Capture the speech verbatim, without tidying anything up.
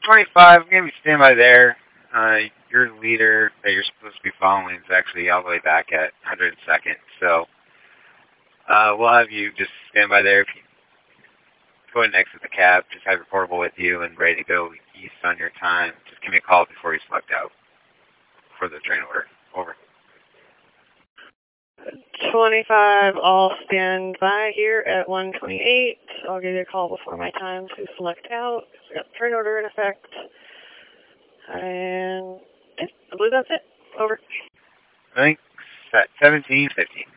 twenty-five, I'm going to be standing by there. Uh, your leader that you're supposed to be following is actually all the way back at one hundred second. So uh, we'll have you just stand by there. If you go ahead and exit the cab, just have your portable with you and ready to go east on your time. Just give me a call before you select out for the train order. Over. twenty-five, I'll stand by here at one twenty-eight. I'll give you a call before my time to select out. We got the train order in effect. And yeah, I believe that's it. Over. Thanks. At seventeen fifteen.